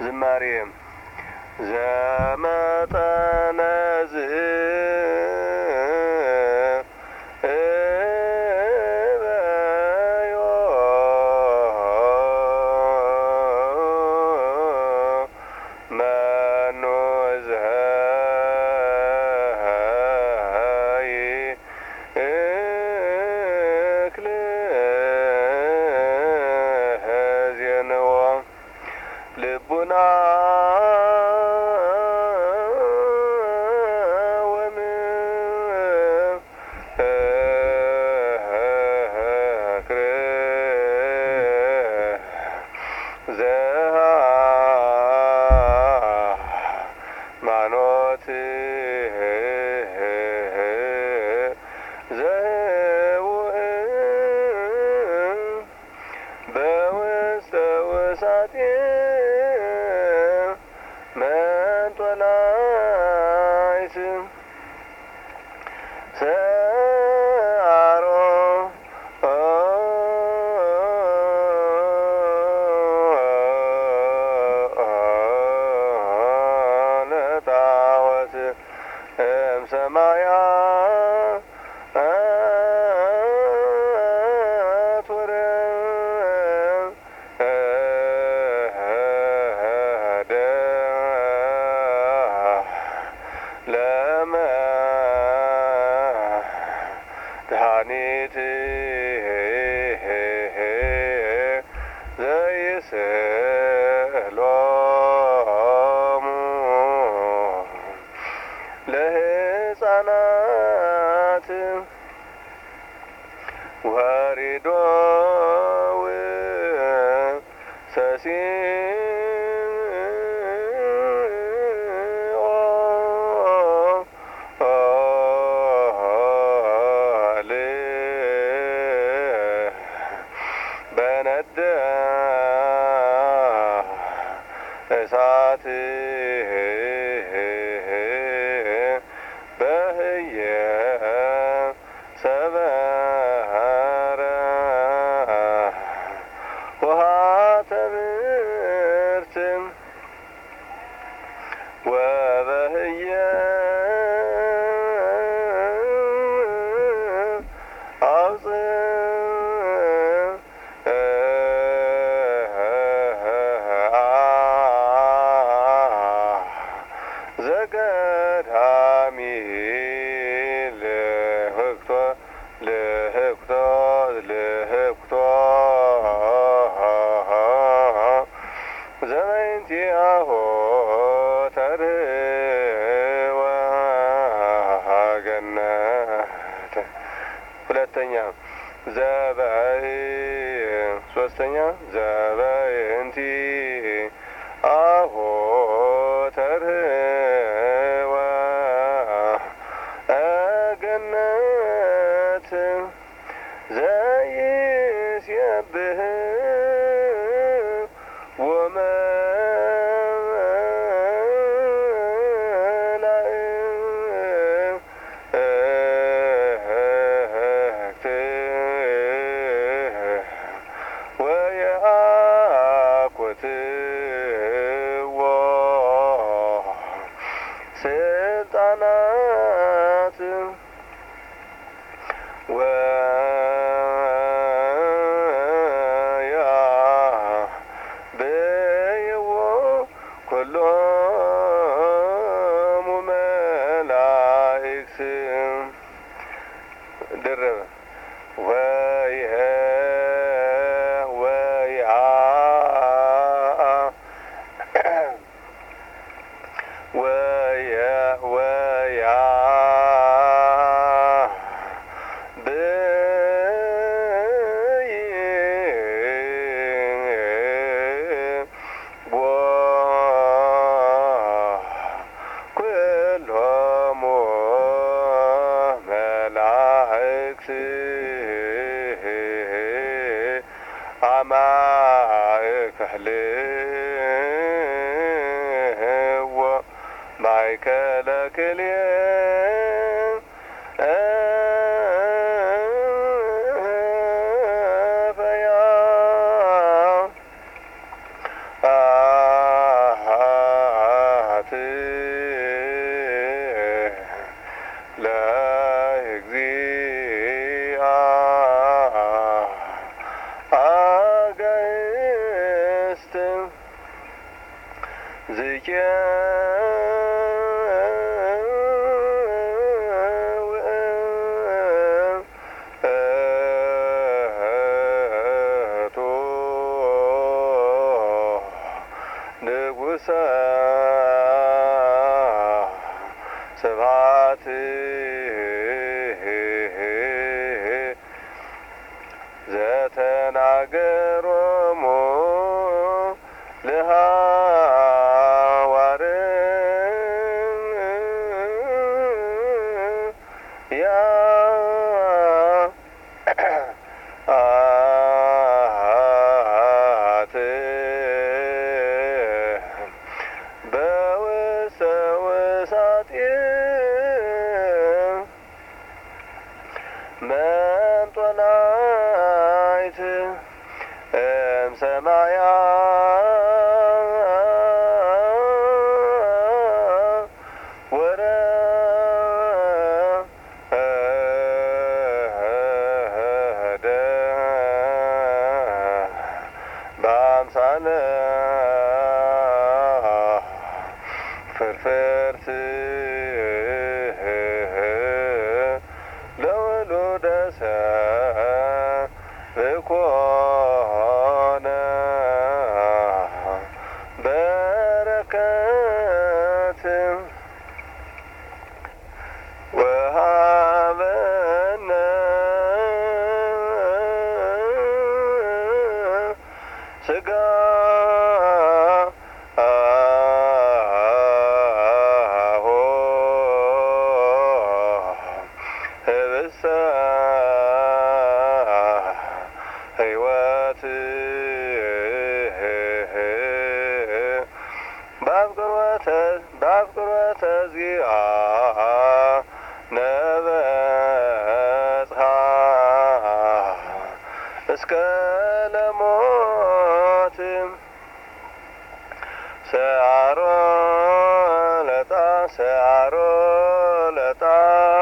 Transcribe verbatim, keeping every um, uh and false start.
ዝማሬ ዘመጠነ ዝእበዮ መኑ ዘይክል ዜንዎ ልቡና ማኖት ዘውእ በውስተ ውሳጤ መንጦላይት ሰአሮ ለጣዖት እምሰማያት ወረደ ለመድኃኒት ዘይስእሎሙ ለሕፃናት ወሪዶ ሰሲኦ በነደ እሳት በህየ ሰበረ ውሃተ ምርት ወበህየ ዘገዳሚ ልህክቶ ልህክቶ ልህክቶ ዘበይንቲአሆ ተርኅወ ገነት። ሁለተኛ ዘበይ ሶስተኛ ዘበይንቲ አሆ ተርኅወ ገነት ዘይሴብህ ወመላእክት ወየአኩትዎ ስልጣናት ወያብይዎ ኩሎሙ መላእክት ድርብ ወየ ወያ ወየ ወያ ብይ ቦ ኩሎሙ መላእክት አማእክልዎ ማእከለ ክልኤ ፈያ ዝቄ ንጉሰ ስብሐት ዘተናገሮሙ ለሐዋርያት በውስተ ውሳጤ መንጦላዕት እምሰማያት ወረደ በአምሳለ ፍርፍርት ለውሉደ ሰብእ ኮነ በረከት ወሀበነ ሥጋ ህብስተ ሕይወት በአፍቅሮተ ዚአነ በጽሐ እስከ ለሞት ሰዓሮ ለጣ ሰዓሮ ለጣ